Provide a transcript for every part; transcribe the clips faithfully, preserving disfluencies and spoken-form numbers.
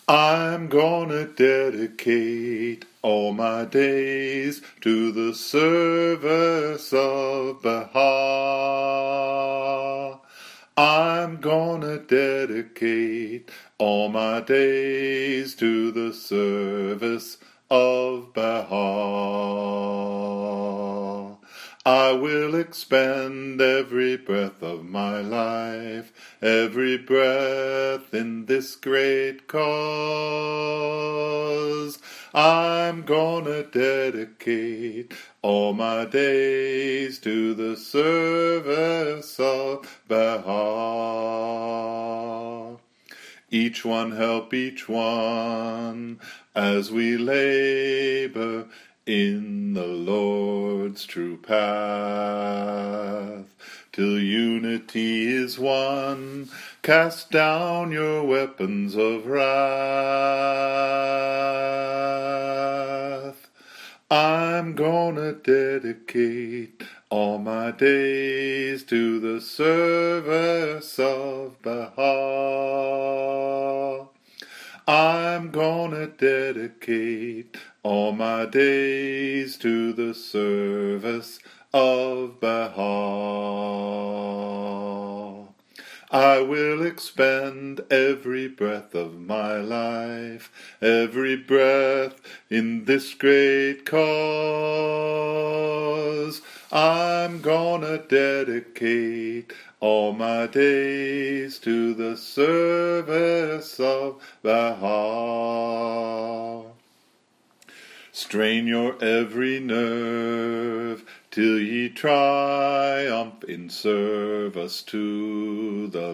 I'm gonna dedicate all my days to the service of Baha. I'm gonna dedicate all my days to the service of Baha. I will expend every breath of my life, every breath in this great cause. I'm gonna dedicate all my days to the service of Baha. Each one help each one as we labor in the Lord's true path, till unity is won. Cast down your weapons of wrath. I'm gonna dedicate all my days to the service of Baha. I'm gonna dedicate all my days to the service of Baha. I will expend every breath of my life, every breath in this great cause. I'm gonna dedicate all my days to the service of Baha. Strain your every nerve till ye triumph in service to the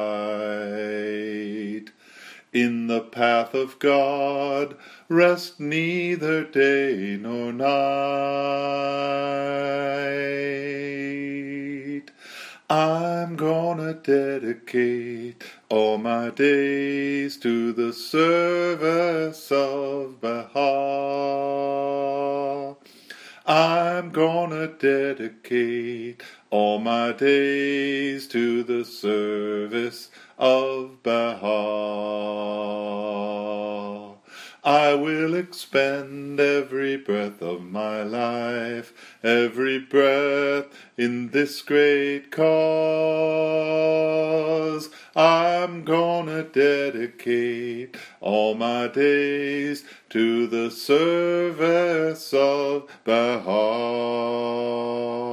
light. In the path of God, rest neither day nor night. I'm gonna dedicate all my days to the service of Baha. I'm gonna dedicate all my days to the service of Baha. I will expend every breath of my life, every breath in this great cause. I'm gonna dedicate all my days to the service of Baha.